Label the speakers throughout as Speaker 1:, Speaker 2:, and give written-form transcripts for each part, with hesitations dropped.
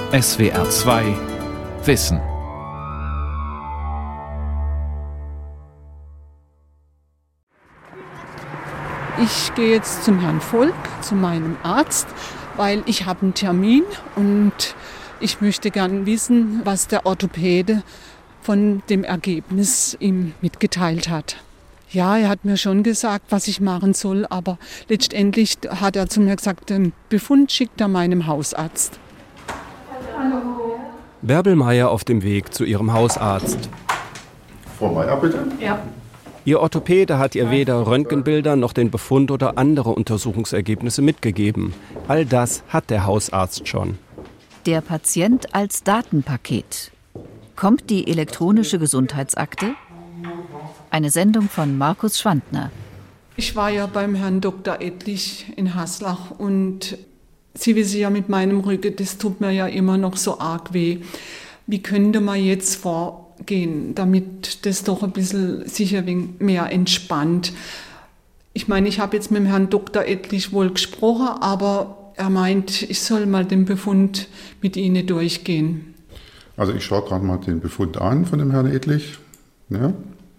Speaker 1: SWR 2 Wissen.
Speaker 2: Ich gehe jetzt zum Herrn Volk, zu meinem Arzt, weil ich habe einen Termin und ich möchte gern wissen, was der Orthopäde von dem Ergebnis ihm mitgeteilt hat. Ja, er hat mir schon gesagt, was ich machen soll, aber letztendlich hat er zu mir gesagt, den Befund schickt er meinem Hausarzt.
Speaker 3: Hallo. Bärbel Meier auf dem Weg zu ihrem Hausarzt.
Speaker 4: Frau Meier, bitte?
Speaker 2: Ja.
Speaker 3: Ihr Orthopäde hat ihr weder Röntgenbilder noch den Befund oder andere Untersuchungsergebnisse mitgegeben. All das hat der Hausarzt schon.
Speaker 5: Der Patient als Datenpaket. Kommt die elektronische Gesundheitsakte? Eine Sendung von Markus Schwandner.
Speaker 2: Ich war ja beim Herrn Dr. Ettlich in Haslach und Sie wissen ja, mit meinem Rücken, das tut mir ja immer noch so arg weh. Wie könnte man jetzt vorgehen, damit das doch ein bisschen sicher mehr entspannt? Ich meine, ich habe jetzt mit dem Herrn Dr. Ettlich wohl gesprochen, aber er meint, ich soll mal den Befund mit Ihnen durchgehen.
Speaker 4: Also ich schaue gerade mal den Befund an von dem Herrn Ettlich. Ja.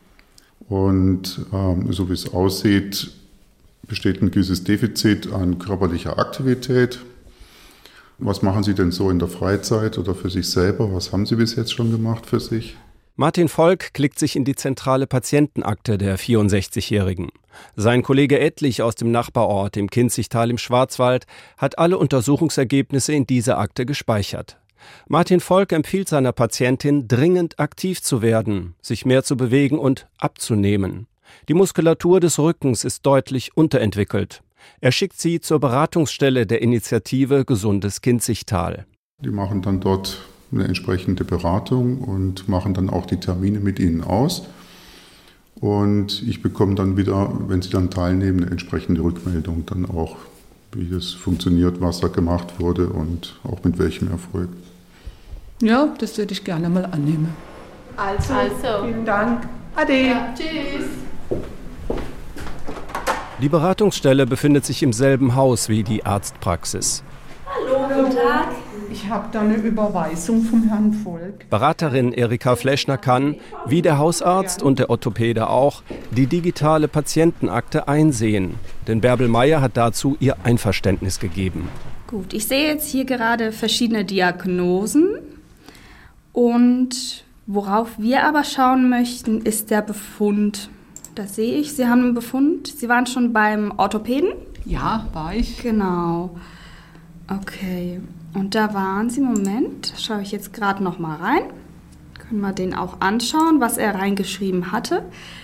Speaker 4: Und so wie es aussieht, besteht ein gewisses Defizit an körperlicher Aktivität. Was machen Sie denn so in der Freizeit oder für sich selber? Was haben Sie bis jetzt schon gemacht für sich?
Speaker 3: Martin Volk klickt sich in die zentrale Patientenakte der 64-Jährigen. Sein Kollege Ettlich aus dem Nachbarort im Kinzigtal im Schwarzwald hat alle Untersuchungsergebnisse in dieser Akte gespeichert. Martin Volk empfiehlt seiner Patientin, dringend aktiv zu werden, sich mehr zu bewegen und abzunehmen. Die Muskulatur des Rückens ist deutlich unterentwickelt. Er schickt sie zur Beratungsstelle der Initiative Gesundes Kinzigtal.
Speaker 4: Die machen dann dort eine entsprechende Beratung und machen dann auch die Termine mit ihnen aus. Und ich bekomme dann wieder, wenn sie dann teilnehmen, eine entsprechende Rückmeldung dann auch, wie das funktioniert, was da gemacht wurde und auch mit welchem Erfolg.
Speaker 2: Ja, das würde ich gerne mal annehmen. Also. Vielen Dank. Ade.
Speaker 6: Ja, tschüss.
Speaker 3: Die Beratungsstelle befindet sich im selben Haus wie die Arztpraxis.
Speaker 6: Hallo, guten Tag.
Speaker 2: Ich habe da eine Überweisung vom Herrn Volk.
Speaker 3: Beraterin Erika Fleschner kann, wie der Hausarzt und der Orthopäde auch, die digitale Patientenakte einsehen. Denn Bärbel Meier hat dazu ihr Einverständnis gegeben.
Speaker 6: Gut, ich sehe jetzt hier gerade verschiedene Diagnosen. Und worauf wir aber schauen möchten, ist der Befund. Das sehe ich. Sie haben einen Befund. Sie waren schon beim Orthopäden?
Speaker 2: Ja, war ich.
Speaker 6: Genau. Okay. Und da waren Sie, Moment, schaue ich jetzt gerade noch mal rein. Können wir den auch anschauen, was er reingeschrieben hatte.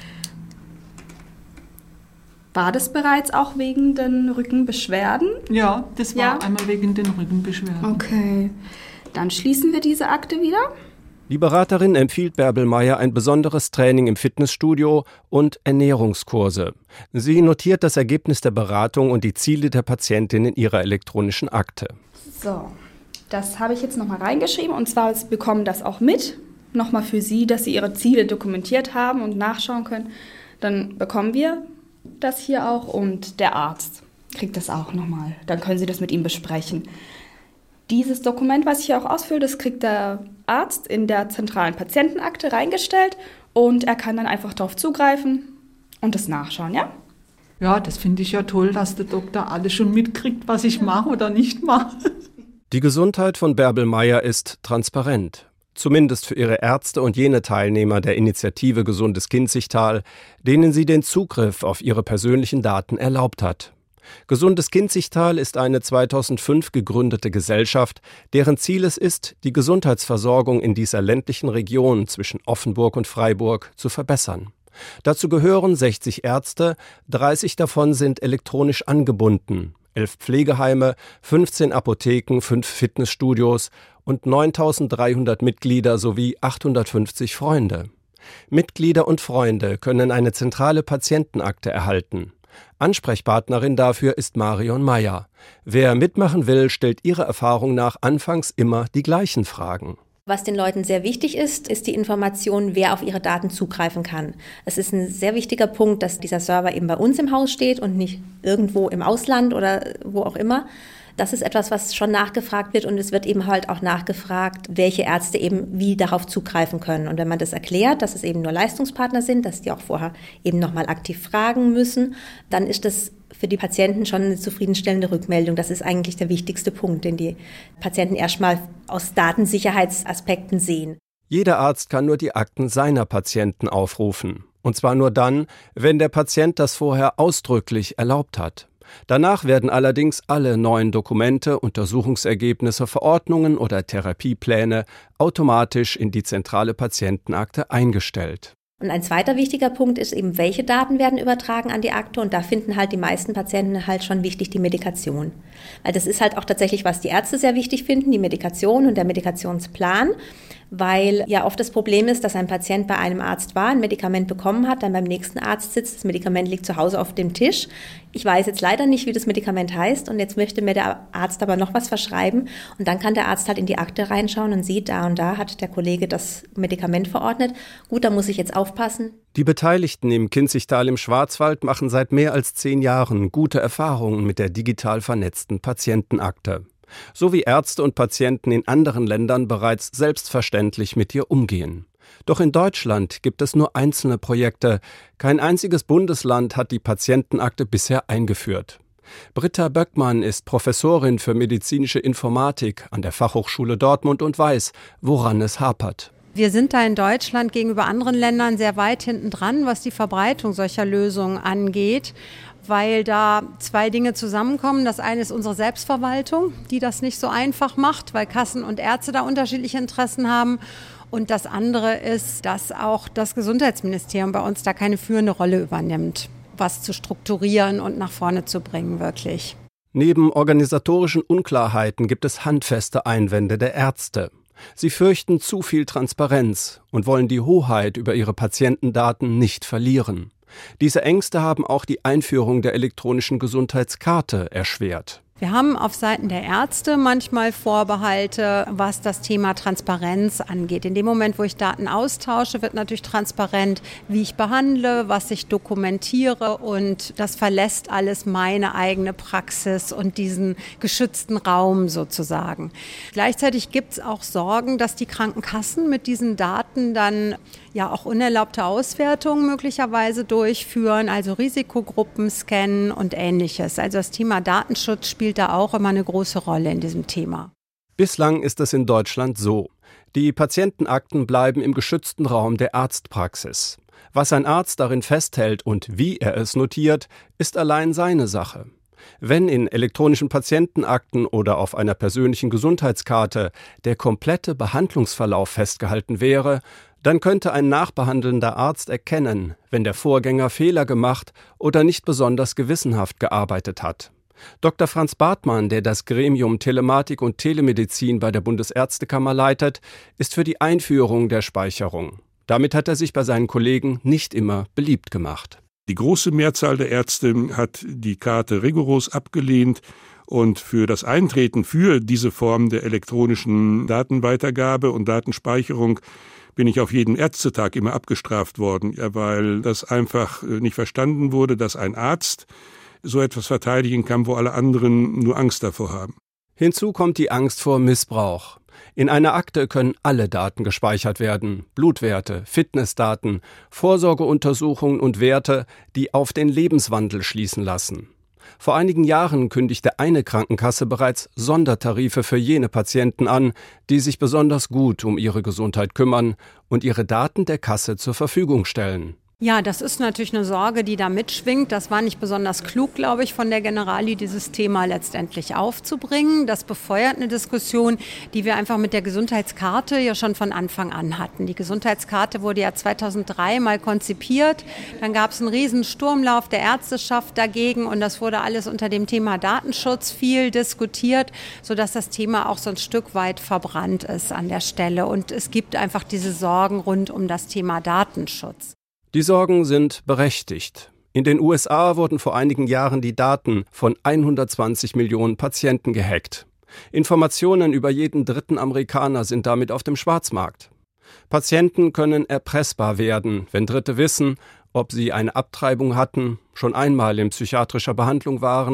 Speaker 6: War das bereits auch wegen den Rückenbeschwerden?
Speaker 2: Ja, das war einmal wegen den Rückenbeschwerden.
Speaker 6: Okay. Dann schließen wir diese Akte wieder.
Speaker 3: Die Beraterin empfiehlt Bärbel Meier ein besonderes Training im Fitnessstudio und Ernährungskurse. Sie notiert das Ergebnis der Beratung und die Ziele der Patientin in ihrer elektronischen Akte.
Speaker 6: So, das habe ich jetzt nochmal reingeschrieben und zwar Sie bekommen das auch mit. Nochmal für Sie, dass Sie Ihre Ziele dokumentiert haben und nachschauen können. Dann bekommen wir das hier auch und der Arzt kriegt das auch nochmal. Dann können Sie das mit ihm besprechen. Dieses Dokument, was ich hier auch ausfülle, das kriegt der Arzt in der zentralen Patientenakte reingestellt und er kann dann einfach darauf zugreifen und das nachschauen, ja?
Speaker 2: Ja, das finde ich ja toll, dass der Doktor alles schon mitkriegt, was ich mache oder nicht mache.
Speaker 3: Die Gesundheit von Bärbel Meier ist transparent. Zumindest für ihre Ärzte und jene Teilnehmer der Initiative Gesundes Kinzigtal, denen sie den Zugriff auf ihre persönlichen Daten erlaubt hat. Gesundes Kinzigtal ist eine 2005 gegründete Gesellschaft, deren Ziel es ist, die Gesundheitsversorgung in dieser ländlichen Region zwischen Offenburg und Freiburg zu verbessern. Dazu gehören 60 Ärzte, 30 davon sind elektronisch angebunden, 11 Pflegeheime, 15 Apotheken, 5 Fitnessstudios und 9.300 Mitglieder sowie 850 Freunde. Mitglieder und Freunde können eine zentrale Patientenakte erhalten. Ansprechpartnerin dafür ist Marion Meier. Wer mitmachen will, stellt ihrer Erfahrung nach anfangs immer die gleichen Fragen.
Speaker 7: Was den Leuten sehr wichtig ist, ist die Information, wer auf ihre Daten zugreifen kann. Es ist ein sehr wichtiger Punkt, dass dieser Server eben bei uns im Haus steht und nicht irgendwo im Ausland oder wo auch immer. Das ist etwas, was schon nachgefragt wird und es wird eben halt auch nachgefragt, welche Ärzte eben wie darauf zugreifen können. Und wenn man das erklärt, dass es eben nur Leistungspartner sind, dass die auch vorher eben nochmal aktiv fragen müssen, dann ist das für die Patienten schon eine zufriedenstellende Rückmeldung. Das ist eigentlich der wichtigste Punkt, den die Patienten erstmal aus Datensicherheitsaspekten sehen.
Speaker 3: Jeder Arzt kann nur die Akten seiner Patienten aufrufen. Und zwar nur dann, wenn der Patient das vorher ausdrücklich erlaubt hat. Danach werden allerdings alle neuen Dokumente, Untersuchungsergebnisse, Verordnungen oder Therapiepläne automatisch in die zentrale Patientenakte eingestellt.
Speaker 7: Und ein zweiter wichtiger Punkt ist eben, welche Daten werden übertragen an die Akte. Und da finden halt die meisten Patienten halt schon wichtig die Medikation. Weil das ist halt auch tatsächlich, was die Ärzte sehr wichtig finden, die Medikation und der Medikationsplan. Weil ja oft das Problem ist, dass ein Patient bei einem Arzt war, ein Medikament bekommen hat, dann beim nächsten Arzt sitzt, das Medikament liegt zu Hause auf dem Tisch. Ich weiß jetzt leider nicht, wie das Medikament heißt und jetzt möchte mir der Arzt aber noch was verschreiben und dann kann der Arzt halt in die Akte reinschauen und sieht, da und da hat der Kollege das Medikament verordnet. Gut, da muss ich jetzt aufpassen.
Speaker 3: Die Beteiligten im Kinzigtal im Schwarzwald machen seit mehr als 10 Jahren gute Erfahrungen mit der digital vernetzten Patientenakte. So wie Ärzte und Patienten in anderen Ländern bereits selbstverständlich mit ihr umgehen. Doch in Deutschland gibt es nur einzelne Projekte. Kein einziges Bundesland hat die Patientenakte bisher eingeführt. Britta Böckmann ist Professorin für medizinische Informatik an der Fachhochschule Dortmund und weiß, woran es hapert.
Speaker 8: Wir sind da in Deutschland gegenüber anderen Ländern sehr weit hinten dran, was die Verbreitung solcher Lösungen angeht, weil da 2 Dinge zusammenkommen. Das eine ist unsere Selbstverwaltung, die das nicht so einfach macht, weil Kassen und Ärzte da unterschiedliche Interessen haben. Und das andere ist, dass auch das Gesundheitsministerium bei uns da keine führende Rolle übernimmt, was zu strukturieren und nach vorne zu bringen wirklich.
Speaker 3: Neben organisatorischen Unklarheiten gibt es handfeste Einwände der Ärzte. Sie fürchten zu viel Transparenz und wollen die Hoheit über ihre Patientendaten nicht verlieren. Diese Ängste haben auch die Einführung der elektronischen Gesundheitskarte erschwert.
Speaker 8: Wir haben auf Seiten der Ärzte manchmal Vorbehalte, was das Thema Transparenz angeht. In dem Moment, wo ich Daten austausche, wird natürlich transparent, wie ich behandle, was ich dokumentiere und das verlässt alles meine eigene Praxis und diesen geschützten Raum sozusagen. Gleichzeitig gibt es auch Sorgen, dass die Krankenkassen mit diesen Daten dann ja auch unerlaubte Auswertungen möglicherweise durchführen, also Risikogruppen scannen und Ähnliches. Also das Thema Datenschutz spielt da auch immer eine große Rolle in diesem Thema.
Speaker 3: Bislang ist es in Deutschland so. Die Patientenakten bleiben im geschützten Raum der Arztpraxis. Was ein Arzt darin festhält und wie er es notiert, ist allein seine Sache. Wenn in elektronischen Patientenakten oder auf einer persönlichen Gesundheitskarte der komplette Behandlungsverlauf festgehalten wäre, dann könnte ein nachbehandelnder Arzt erkennen, wenn der Vorgänger Fehler gemacht oder nicht besonders gewissenhaft gearbeitet hat. Dr. Franz Bartmann, der das Gremium Telematik und Telemedizin bei der Bundesärztekammer leitet, ist für die Einführung der Speicherung. Damit hat er sich bei seinen Kollegen nicht immer beliebt gemacht.
Speaker 9: Die große Mehrzahl der Ärzte hat die Karte rigoros abgelehnt und für das Eintreten für diese Form der elektronischen Datenweitergabe und Datenspeicherung bin ich auf jeden Ärztetag immer abgestraft worden, weil das einfach nicht verstanden wurde, dass ein Arzt so etwas verteidigen kann, wo alle anderen nur Angst davor haben.
Speaker 3: Hinzu kommt die Angst vor Missbrauch. In einer Akte können alle Daten gespeichert werden, Blutwerte, Fitnessdaten, Vorsorgeuntersuchungen und Werte, die auf den Lebenswandel schließen lassen. Vor einigen Jahren kündigte eine Krankenkasse bereits Sondertarife für jene Patienten an, die sich besonders gut um ihre Gesundheit kümmern und ihre Daten der Kasse zur Verfügung stellen.
Speaker 8: Ja, das ist natürlich eine Sorge, die da mitschwingt. Das war nicht besonders klug, glaube ich, von der Generali, dieses Thema letztendlich aufzubringen. Das befeuert eine Diskussion, die wir einfach mit der Gesundheitskarte ja schon von Anfang an hatten. Die Gesundheitskarte wurde ja 2003 mal konzipiert. Dann gab es einen riesen Sturmlauf der Ärzteschaft dagegen und das wurde alles unter dem Thema Datenschutz viel diskutiert, sodass das Thema auch so ein Stück weit verbrannt ist an der Stelle. Und es gibt einfach diese Sorgen rund um das Thema Datenschutz.
Speaker 3: Die Sorgen sind berechtigt. In den USA wurden vor einigen Jahren die Daten von 120 Millionen Patienten gehackt. Informationen über jeden dritten Amerikaner sind damit auf dem Schwarzmarkt. Patienten können erpressbar werden, wenn Dritte wissen, ob sie eine Abtreibung hatten, schon einmal in psychiatrischer Behandlung waren,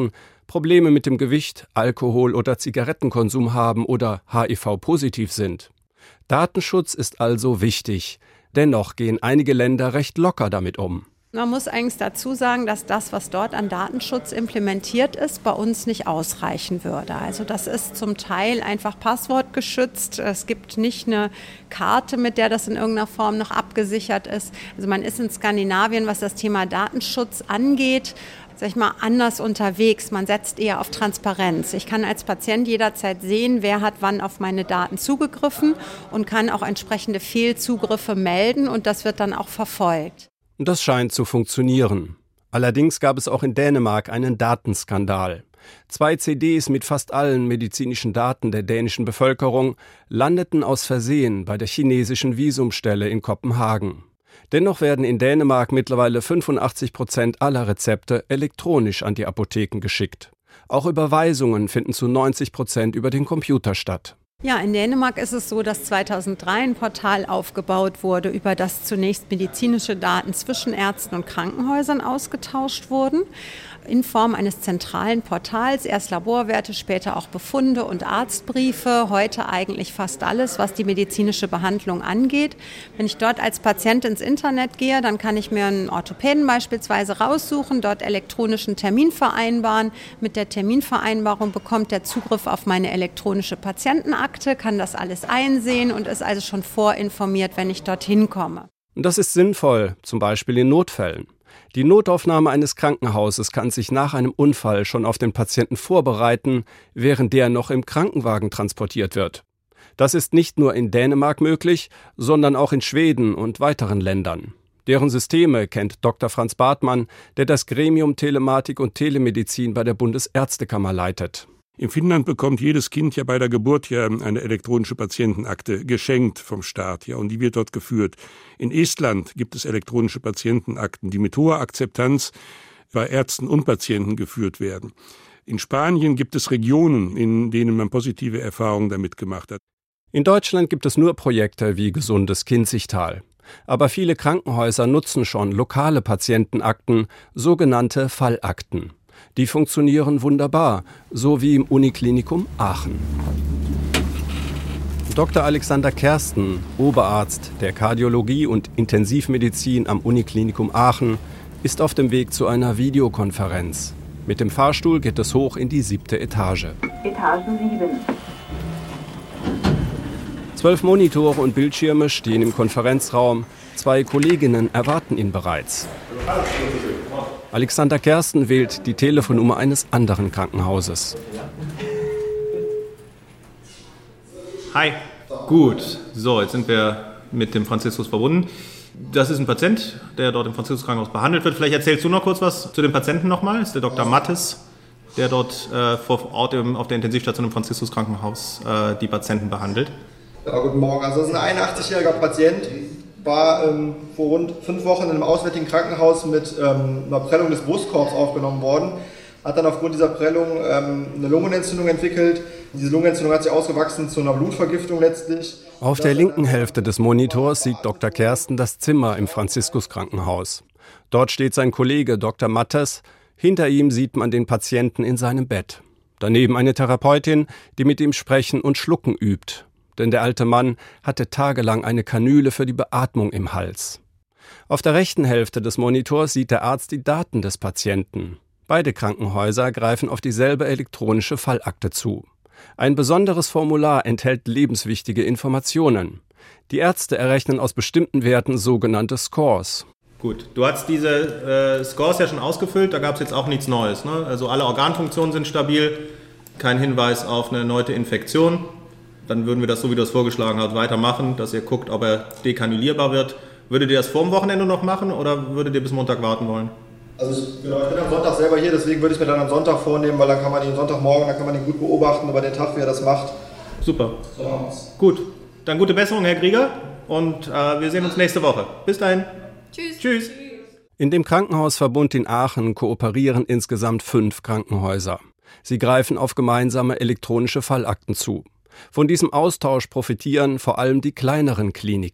Speaker 3: Probleme mit dem Gewicht, Alkohol- oder Zigarettenkonsum haben oder HIV-positiv sind. Datenschutz ist also wichtig. Dennoch gehen einige Länder recht locker damit um.
Speaker 8: Man muss eigentlich dazu sagen, dass das, was dort an Datenschutz implementiert ist, bei uns nicht ausreichen würde. Also das ist zum Teil einfach passwortgeschützt. Es gibt nicht eine Karte, mit der das in irgendeiner Form noch abgesichert ist. Also man ist in Skandinavien, was das Thema Datenschutz angeht, anders unterwegs. Man setzt eher auf Transparenz. Ich kann als Patient jederzeit sehen, wer hat wann auf meine Daten zugegriffen und kann auch entsprechende Fehlzugriffe melden und das wird dann auch verfolgt.
Speaker 3: Das scheint zu funktionieren. Allerdings gab es auch in Dänemark einen Datenskandal. 2 CDs mit fast allen medizinischen Daten der dänischen Bevölkerung landeten aus Versehen bei der chinesischen Visumstelle in Kopenhagen. Dennoch werden in Dänemark mittlerweile 85% aller Rezepte elektronisch an die Apotheken geschickt. Auch Überweisungen finden zu 90% über den Computer statt.
Speaker 8: Ja, in Dänemark ist es so, dass 2003 ein Portal aufgebaut wurde, über das zunächst medizinische Daten zwischen Ärzten und Krankenhäusern ausgetauscht wurden. In Form eines zentralen Portals, erst Laborwerte, später auch Befunde und Arztbriefe, heute eigentlich fast alles, was die medizinische Behandlung angeht. Wenn ich dort als Patient ins Internet gehe, dann kann ich mir einen Orthopäden beispielsweise raussuchen, dort elektronischen Termin vereinbaren. Mit der Terminvereinbarung bekommt der Zugriff auf meine elektronische Patientenakte, kann das alles einsehen und ist also schon vorinformiert, wenn ich dorthin komme.
Speaker 3: Das ist sinnvoll, zum Beispiel in Notfällen. Die Notaufnahme eines Krankenhauses kann sich nach einem Unfall schon auf den Patienten vorbereiten, während der noch im Krankenwagen transportiert wird. Das ist nicht nur in Dänemark möglich, sondern auch in Schweden und weiteren Ländern. Deren Systeme kennt Dr. Franz Bartmann, der das Gremium Telematik und Telemedizin bei der Bundesärztekammer leitet.
Speaker 9: In Finnland bekommt jedes Kind ja bei der Geburt ja eine elektronische Patientenakte geschenkt vom Staat, ja, und die wird dort geführt. In Estland gibt es elektronische Patientenakten, die mit hoher Akzeptanz bei Ärzten und Patienten geführt werden. In Spanien gibt es Regionen, in denen man positive Erfahrungen damit gemacht hat.
Speaker 3: In Deutschland gibt es nur Projekte wie Gesundes Kinzigtal. Aber viele Krankenhäuser nutzen schon lokale Patientenakten, sogenannte Fallakten. Die funktionieren wunderbar, so wie im Uniklinikum Aachen. Dr. Alexander Kersten, Oberarzt der Kardiologie und Intensivmedizin am Uniklinikum Aachen, ist auf dem Weg zu einer Videokonferenz. Mit dem Fahrstuhl geht es hoch in die 7. Etage.
Speaker 10: Etagen 7.
Speaker 3: 12 Monitore und Bildschirme stehen im Konferenzraum. 2 Kolleginnen erwarten ihn bereits. Alexander Kersten wählt die Telefonnummer eines anderen Krankenhauses.
Speaker 11: Hi. Gut, so, jetzt sind wir mit dem Franziskus verbunden. Das ist ein Patient, der dort im Franziskus-Krankenhaus behandelt wird. Vielleicht erzählst du noch kurz was zu dem Patienten nochmal. Das ist der Dr. Mattes, der dort vor Ort auf der Intensivstation im Franziskus-Krankenhaus die Patienten behandelt.
Speaker 12: Ja, guten Morgen. Also das ist ein 81-jähriger Patient, war vor rund 5 Wochen in einem auswärtigen Krankenhaus mit einer Prellung des Brustkorbs aufgenommen worden. Hat dann aufgrund dieser Prellung eine Lungenentzündung entwickelt. Diese Lungenentzündung hat sich ausgewachsen zu einer Blutvergiftung letztlich.
Speaker 3: Auf der linken Hälfte des Monitors sieht Dr. Kersten das Zimmer im Franziskus-Krankenhaus. Dort steht sein Kollege Dr. Mattes. Hinter ihm sieht man den Patienten in seinem Bett. Daneben eine Therapeutin, die mit ihm sprechen und schlucken übt. Denn der alte Mann hatte tagelang eine Kanüle für die Beatmung im Hals. Auf der rechten Hälfte des Monitors sieht der Arzt die Daten des Patienten. Beide Krankenhäuser greifen auf dieselbe elektronische Fallakte zu. Ein besonderes Formular enthält lebenswichtige Informationen. Die Ärzte errechnen aus bestimmten Werten sogenannte Scores.
Speaker 11: Gut, du hast diese Scores ja schon ausgefüllt, da gab es jetzt auch nichts Neues, ne? Also alle Organfunktionen sind stabil, kein Hinweis auf eine erneute Infektion. Dann würden wir das, so wie du es vorgeschlagen hast, weitermachen, dass ihr guckt, ob er dekanülierbar wird. Würdet ihr das vor dem Wochenende noch machen oder würdet ihr bis Montag warten wollen?
Speaker 12: Also ich bin am Sonntag selber hier, deswegen würde ich mir dann am Sonntag vornehmen, weil dann kann man ihn Sonntagmorgen, dann kann man ihn gut beobachten über den Tag, wie er das macht.
Speaker 11: Super. So. Gut, dann gute Besserung, Herr Krieger, und wir sehen uns nächste Woche. Bis dahin.
Speaker 6: Tschüss.
Speaker 11: Tschüss.
Speaker 3: In dem Krankenhausverbund in Aachen kooperieren insgesamt 5 Krankenhäuser. Sie greifen auf gemeinsame elektronische Fallakten zu. Von diesem Austausch profitieren vor allem die kleineren Kliniken.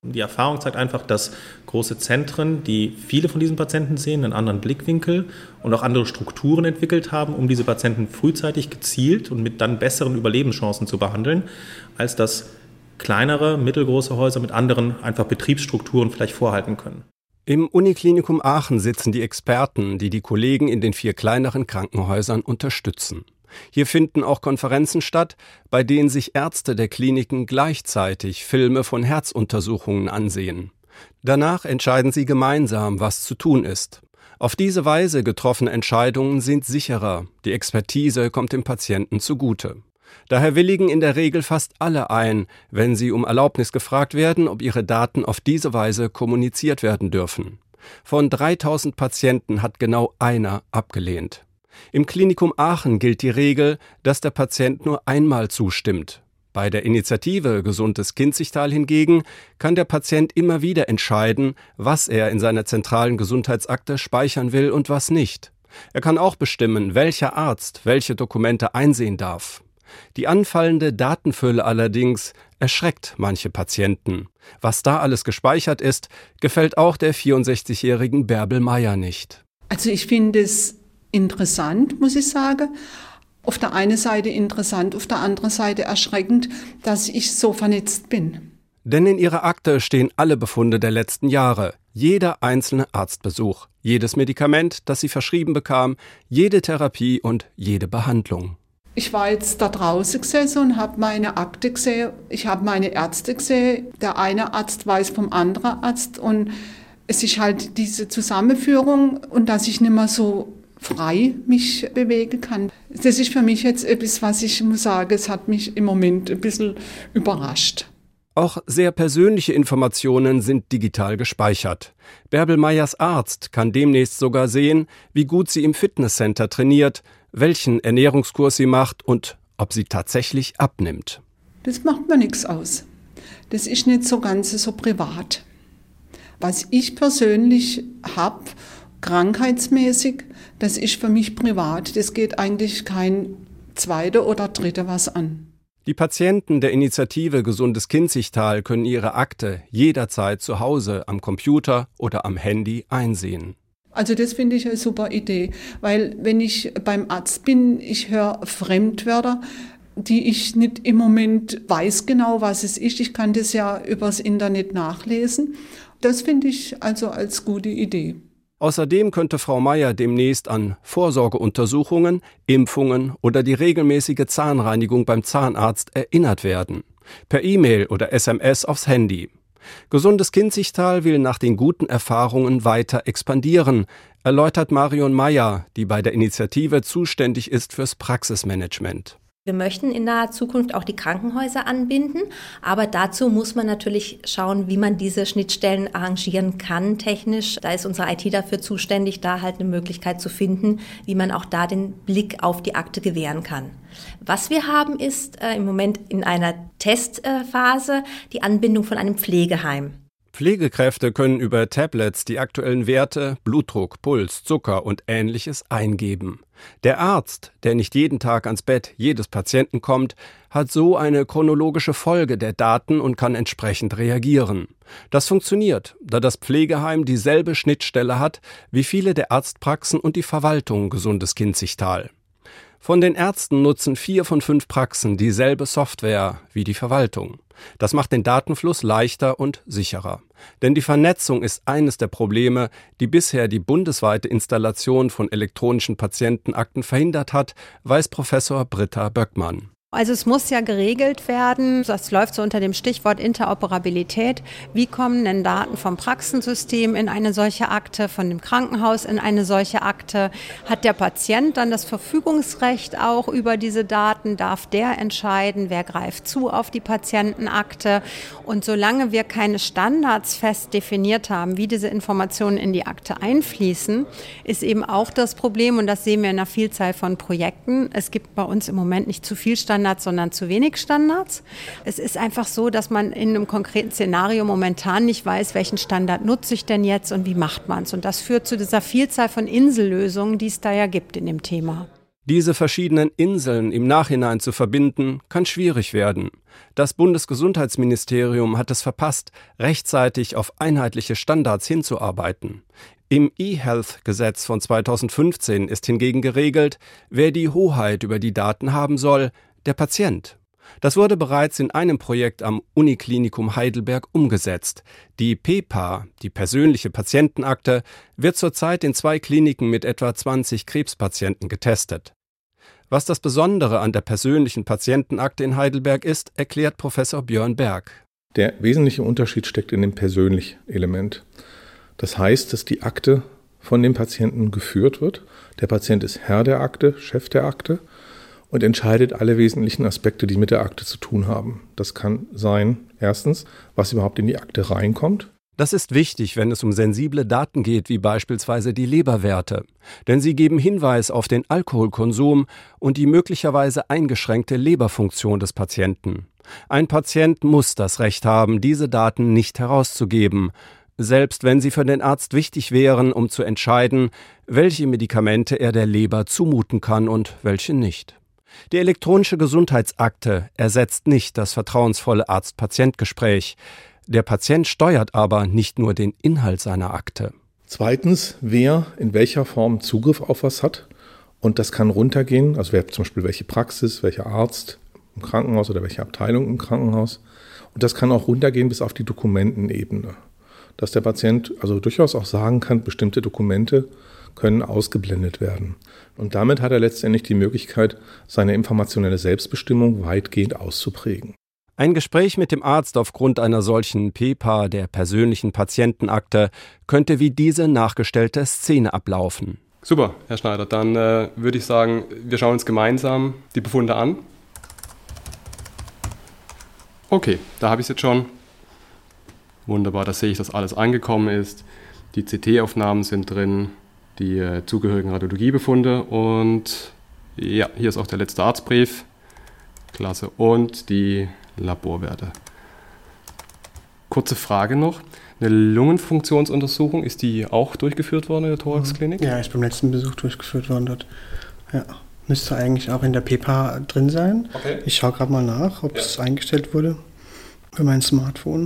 Speaker 11: Die Erfahrung zeigt einfach, dass große Zentren, die viele von diesen Patienten sehen, einen anderen Blickwinkel und auch andere Strukturen entwickelt haben, um diese Patienten frühzeitig gezielt und mit dann besseren Überlebenschancen zu behandeln, als das kleinere, mittelgroße Häuser mit anderen einfach Betriebsstrukturen vielleicht vorhalten können.
Speaker 3: Im Uniklinikum Aachen sitzen die Experten, die die Kollegen in den 4 kleineren Krankenhäusern unterstützen. Hier finden auch Konferenzen statt, bei denen sich Ärzte der Kliniken gleichzeitig Filme von Herzuntersuchungen ansehen. Danach entscheiden sie gemeinsam, was zu tun ist. Auf diese Weise getroffene Entscheidungen sind sicherer, die Expertise kommt dem Patienten zugute. Daher willigen in der Regel fast alle ein, wenn sie um Erlaubnis gefragt werden, ob ihre Daten auf diese Weise kommuniziert werden dürfen. Von 3000 Patienten hat genau einer abgelehnt. Im Klinikum Aachen gilt die Regel, dass der Patient nur einmal zustimmt. Bei der Initiative Gesundes Kinzigtal hingegen kann der Patient immer wieder entscheiden, was er in seiner zentralen Gesundheitsakte speichern will und was nicht. Er kann auch bestimmen, welcher Arzt welche Dokumente einsehen darf. Die anfallende Datenfülle allerdings erschreckt manche Patienten. Was da alles gespeichert ist, gefällt auch der 64-jährigen Bärbel Meier nicht.
Speaker 2: Also ich finde es interessant, muss ich sagen. Auf der einen Seite interessant, auf der anderen Seite erschreckend, dass ich so vernetzt bin.
Speaker 3: Denn in ihrer Akte stehen alle Befunde der letzten Jahre, jeder einzelne Arztbesuch, jedes Medikament, das sie verschrieben bekam, jede Therapie und jede Behandlung.
Speaker 2: Ich war jetzt da draußen gesessen und habe meine Akte gesehen, ich habe meine Ärzte gesehen, der eine Arzt weiß vom anderen Arzt und es ist halt diese Zusammenführung und dass ich nicht mehr so frei mich bewegen kann. Das ist für mich jetzt etwas, was ich muss sagen, es hat mich im Moment ein bisschen überrascht.
Speaker 3: Auch sehr persönliche Informationen sind digital gespeichert. Bärbel Meiers Arzt kann demnächst sogar sehen, wie gut sie im Fitnesscenter trainiert, welchen Ernährungskurs sie macht und ob sie tatsächlich abnimmt.
Speaker 2: Das macht mir nichts aus. Das ist nicht so ganz so privat. Was ich persönlich habe, krankheitsmäßig, das ist für mich privat. Das geht eigentlich kein Zweiter oder Dritter was an.
Speaker 3: Die Patienten der Initiative Gesundes Kinzigtal können ihre Akte jederzeit zu Hause am Computer oder am Handy einsehen.
Speaker 2: Also das finde ich eine super Idee, weil wenn ich beim Arzt bin, ich höre Fremdwörter, die ich nicht im Moment weiß genau, was es ist. Ich kann das ja übers Internet nachlesen. Das finde ich also als gute Idee.
Speaker 3: Außerdem könnte Frau Meier demnächst an Vorsorgeuntersuchungen, Impfungen oder die regelmäßige Zahnreinigung beim Zahnarzt erinnert werden. Per E-Mail oder SMS aufs Handy. Gesundes Kinzigtal will nach den guten Erfahrungen weiter expandieren, erläutert Marion Meier, die bei der Initiative zuständig ist fürs Praxismanagement.
Speaker 7: Wir möchten in naher Zukunft auch die Krankenhäuser anbinden, aber dazu muss man natürlich schauen, wie man diese Schnittstellen arrangieren kann technisch. Da ist unsere IT dafür zuständig, da halt eine Möglichkeit zu finden, wie man auch da den Blick auf die Akte gewähren kann. Was wir haben, ist im Moment in einer Testphase die Anbindung von einem Pflegeheim.
Speaker 3: Pflegekräfte können über Tablets die aktuellen Werte, Blutdruck, Puls, Zucker und Ähnliches eingeben. Der Arzt, der nicht jeden Tag ans Bett jedes Patienten kommt, hat so eine chronologische Folge der Daten und kann entsprechend reagieren. Das funktioniert, da das Pflegeheim dieselbe Schnittstelle hat wie viele der Arztpraxen und die Verwaltung Gesundes Kinzigtal. Von den Ärzten nutzen 4 von 5 Praxen dieselbe Software wie die Verwaltung. Das macht den Datenfluss leichter und sicherer. Denn die Vernetzung ist eines der Probleme, die bisher die bundesweite Installation von elektronischen Patientenakten verhindert hat, weiß Professor Britta Böckmann.
Speaker 8: Also es muss ja geregelt werden, das läuft so unter dem Stichwort Interoperabilität. Wie kommen denn Daten vom Praxensystem in eine solche Akte, von dem Krankenhaus in eine solche Akte? Hat der Patient dann das Verfügungsrecht auch über diese Daten? Darf der entscheiden, wer greift zu auf die Patientenakte? Und solange wir keine Standards fest definiert haben, wie diese Informationen in die Akte einfließen, ist eben auch das Problem, und das sehen wir in einer Vielzahl von Projekten, es gibt bei uns im Moment nicht zu viel Standards, sondern zu wenig Standards. Es ist einfach so, dass man in einem konkreten Szenario momentan nicht weiß, welchen Standard nutze ich denn jetzt und wie macht man es. Und das führt zu dieser Vielzahl von Insellösungen, die es da ja gibt in dem Thema.
Speaker 3: Diese verschiedenen Inseln im Nachhinein zu verbinden, kann schwierig werden. Das Bundesgesundheitsministerium hat es verpasst, rechtzeitig auf einheitliche Standards hinzuarbeiten. Im eHealth-Gesetz von 2015 ist hingegen geregelt, wer die Hoheit über die Daten haben soll: der Patient. Das wurde bereits in einem Projekt am Uniklinikum Heidelberg umgesetzt. Die PEPA, die persönliche Patientenakte, wird zurzeit in 2 Kliniken mit etwa 20 Krebspatienten getestet. Was das Besondere an der persönlichen Patientenakte in Heidelberg ist, erklärt Professor Björn Berg.
Speaker 10: Der wesentliche Unterschied steckt in dem persönlichen Element. Das heißt, dass die Akte von dem Patienten geführt wird. Der Patient ist Herr der Akte, Chef der Akte und entscheidet alle wesentlichen Aspekte, die mit der Akte zu tun haben. Das kann sein, erstens, was überhaupt in die Akte reinkommt.
Speaker 3: Das ist wichtig, wenn es um sensible Daten geht, wie beispielsweise die Leberwerte. Denn sie geben Hinweis auf den Alkoholkonsum und die möglicherweise eingeschränkte Leberfunktion des Patienten. Ein Patient muss das Recht haben, diese Daten nicht herauszugeben, selbst wenn sie für den Arzt wichtig wären, um zu entscheiden, welche Medikamente er der Leber zumuten kann und welche nicht. Die elektronische Gesundheitsakte ersetzt nicht das vertrauensvolle Arzt-Patient-Gespräch. Der Patient steuert aber nicht nur den Inhalt seiner Akte.
Speaker 10: Zweitens, wer in welcher Form Zugriff auf was hat. Und das kann runtergehen, also wer zum Beispiel welche Praxis, welcher Arzt im Krankenhaus oder welche Abteilung im Krankenhaus. Und das kann auch runtergehen bis auf die Dokumentenebene. Dass der Patient also durchaus auch sagen kann, bestimmte Dokumente können ausgeblendet werden. Und damit hat er letztendlich die Möglichkeit, seine informationelle Selbstbestimmung weitgehend auszuprägen.
Speaker 3: Ein Gespräch mit dem Arzt aufgrund einer solchen PEPA, der persönlichen Patientenakte, könnte wie diese nachgestellte Szene ablaufen.
Speaker 13: Super, Herr Schneider, dann würde ich sagen, wir schauen uns gemeinsam die Befunde an. Okay, da habe ich es jetzt schon. Wunderbar, da sehe ich, dass alles angekommen ist. Die CT-Aufnahmen sind drin, die zugehörigen Radiologiebefunde und ja, hier ist auch der letzte Arztbrief. Klasse. Und die Laborwerte. Kurze Frage noch. Eine Lungenfunktionsuntersuchung, ist die auch durchgeführt worden in der Thoraxklinik?
Speaker 14: Ja, ist beim letzten Besuch durchgeführt worden dort. Ja, müsste eigentlich auch in der PEPA drin sein. Okay. Ich schaue gerade mal nach, ob es eingestellt wurde für mein Smartphone.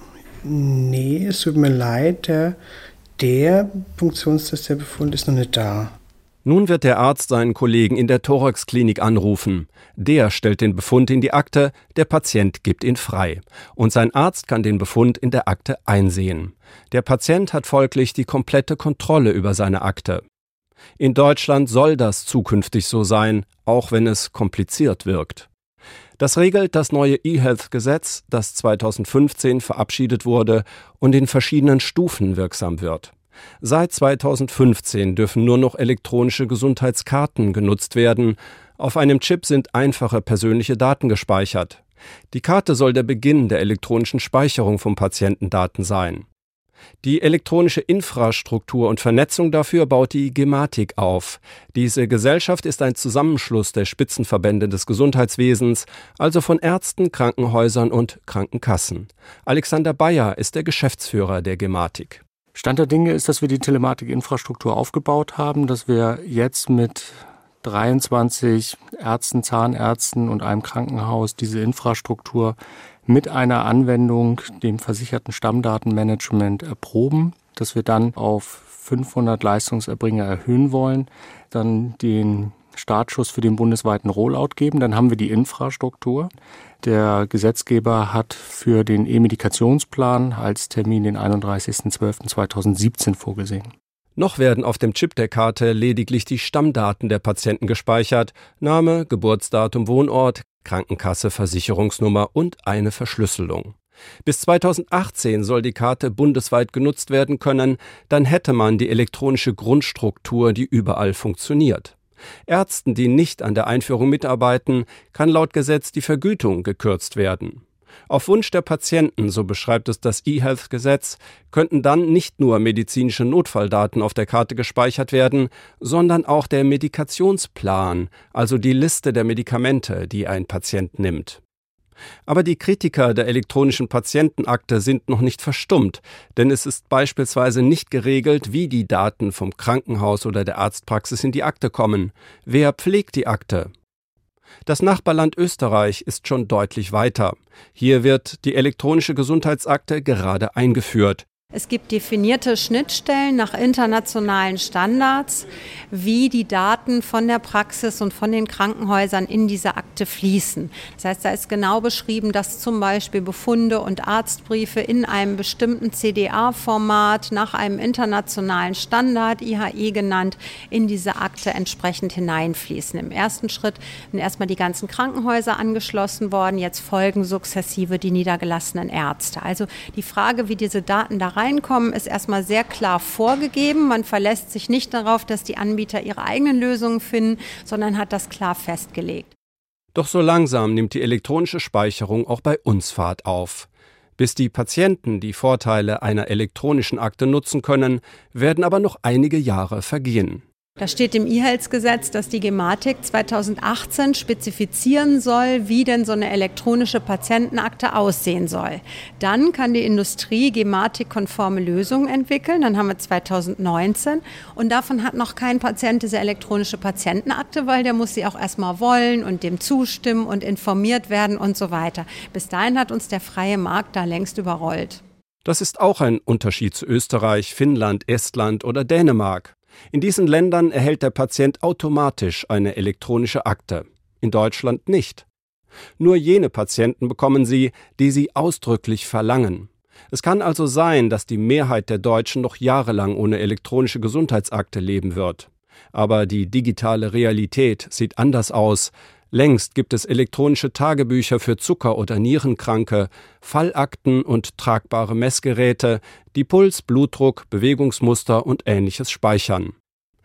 Speaker 14: Nee, es tut mir leid, der Funktionstest, der Befund ist noch nicht da.
Speaker 3: Nun wird der Arzt seinen Kollegen in der Thoraxklinik anrufen. Der stellt den Befund in die Akte, der Patient gibt ihn frei. Und sein Arzt kann den Befund in der Akte einsehen. Der Patient hat folglich die komplette Kontrolle über seine Akte. In Deutschland soll das zukünftig so sein, auch wenn es kompliziert wirkt. Das regelt das neue eHealth-Gesetz, das 2015 verabschiedet wurde und in verschiedenen Stufen wirksam wird. Seit 2015 dürfen nur noch elektronische Gesundheitskarten genutzt werden. Auf einem Chip sind einfache persönliche Daten gespeichert. Die Karte soll der Beginn der elektronischen Speicherung von Patientendaten sein. Die elektronische Infrastruktur und Vernetzung dafür baut die Gematik auf. Diese Gesellschaft ist ein Zusammenschluss der Spitzenverbände des Gesundheitswesens, also von Ärzten, Krankenhäusern und Krankenkassen. Alexander Bayer ist der Geschäftsführer der Gematik.
Speaker 15: Stand der Dinge ist, dass wir die Telematikinfrastruktur aufgebaut haben, dass wir jetzt mit 23 Ärzten, Zahnärzten und einem Krankenhaus diese Infrastruktur mit einer Anwendung, dem versicherten Stammdatenmanagement, erproben, dass wir dann auf 500 Leistungserbringer erhöhen wollen, dann den Startschuss für den bundesweiten Rollout geben, dann haben wir die Infrastruktur. Der Gesetzgeber hat für den E-Medikationsplan als Termin den 31.12.2017 vorgesehen.
Speaker 3: Noch werden auf dem Chip der Karte lediglich die Stammdaten der Patienten gespeichert: Name, Geburtsdatum, Wohnort, Krankenkasse, Versicherungsnummer und eine Verschlüsselung. Bis 2018 soll die Karte bundesweit genutzt werden können, dann hätte man die elektronische Grundstruktur, die überall funktioniert. Ärzten, die nicht an der Einführung mitarbeiten, kann laut Gesetz die Vergütung gekürzt werden. Auf Wunsch der Patienten, so beschreibt es das eHealth-Gesetz, könnten dann nicht nur medizinische Notfalldaten auf der Karte gespeichert werden, sondern auch der Medikationsplan, also die Liste der Medikamente, die ein Patient nimmt. Aber die Kritiker der elektronischen Patientenakte sind noch nicht verstummt, denn es ist beispielsweise nicht geregelt, wie die Daten vom Krankenhaus oder der Arztpraxis in die Akte kommen. Wer pflegt die Akte? Das Nachbarland Österreich ist schon deutlich weiter. Hier wird die elektronische Gesundheitsakte gerade eingeführt.
Speaker 8: Es gibt definierte Schnittstellen nach internationalen Standards, wie die Daten von der Praxis und von den Krankenhäusern in diese Akte fließen. Das heißt, da ist genau beschrieben, dass zum Beispiel Befunde und Arztbriefe in einem bestimmten CDA-Format nach einem internationalen Standard, IHE genannt, in diese Akte entsprechend hineinfließen. Im ersten Schritt sind erstmal die ganzen Krankenhäuser angeschlossen worden, jetzt folgen sukzessive die niedergelassenen Ärzte. Also die Frage, wie diese Daten da reinkommen, ist erstmal sehr klar vorgegeben. Man verlässt sich nicht darauf, dass die Anbieter ihre eigenen Lösungen finden, sondern hat das klar festgelegt.
Speaker 3: Doch so langsam nimmt die elektronische Speicherung auch bei uns Fahrt auf. Bis die Patienten die Vorteile einer elektronischen Akte nutzen können, werden aber noch einige Jahre vergehen.
Speaker 8: Da steht im E-Health-Gesetz, dass die Gematik 2018 spezifizieren soll, wie denn so eine elektronische Patientenakte aussehen soll. Dann kann die Industrie Gematik-konforme Lösungen entwickeln. Dann haben wir 2019 und davon hat noch kein Patient diese elektronische Patientenakte, weil der muss sie auch erstmal wollen und dem zustimmen und informiert werden und so weiter. Bis dahin hat uns der freie Markt da längst überrollt.
Speaker 3: Das ist auch ein Unterschied zu Österreich, Finnland, Estland oder Dänemark. In diesen Ländern erhält der Patient automatisch eine elektronische Akte, in Deutschland nicht. Nur jene Patienten bekommen sie, die sie ausdrücklich verlangen. Es kann also sein, dass die Mehrheit der Deutschen noch jahrelang ohne elektronische Gesundheitsakte leben wird. Aber die digitale Realität sieht anders aus. Längst gibt es elektronische Tagebücher für Zucker- oder Nierenkranke, Fallakten und tragbare Messgeräte, die Puls, Blutdruck, Bewegungsmuster und Ähnliches speichern.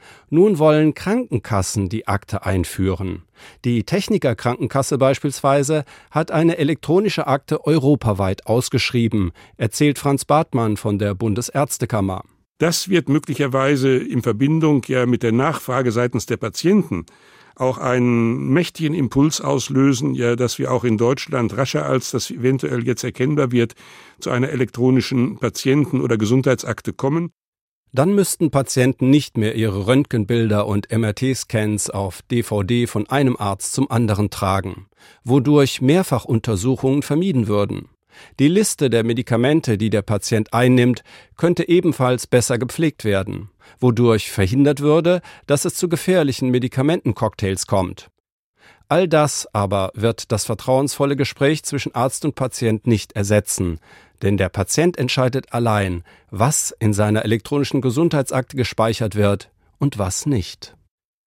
Speaker 3: Nun wollen Krankenkassen die Akte einführen. Die Techniker Krankenkasse beispielsweise hat eine elektronische Akte europaweit ausgeschrieben, erzählt Franz Bartmann von der Bundesärztekammer.
Speaker 9: Das wird möglicherweise in Verbindung ja mit der Nachfrage seitens der Patienten auch einen mächtigen Impuls auslösen, ja, dass wir auch in Deutschland rascher, als das eventuell jetzt erkennbar wird, zu einer elektronischen Patienten- oder Gesundheitsakte kommen.
Speaker 3: Dann müssten Patienten nicht mehr ihre Röntgenbilder und MRT-Scans auf DVD von einem Arzt zum anderen tragen, wodurch Mehrfachuntersuchungen vermieden würden. Die Liste der Medikamente, die der Patient einnimmt, könnte ebenfalls besser gepflegt werden, wodurch verhindert würde, dass es zu gefährlichen Medikamentencocktails kommt. All das aber wird das vertrauensvolle Gespräch zwischen Arzt und Patient nicht ersetzen, denn der Patient entscheidet allein, was in seiner elektronischen Gesundheitsakte gespeichert wird und was nicht.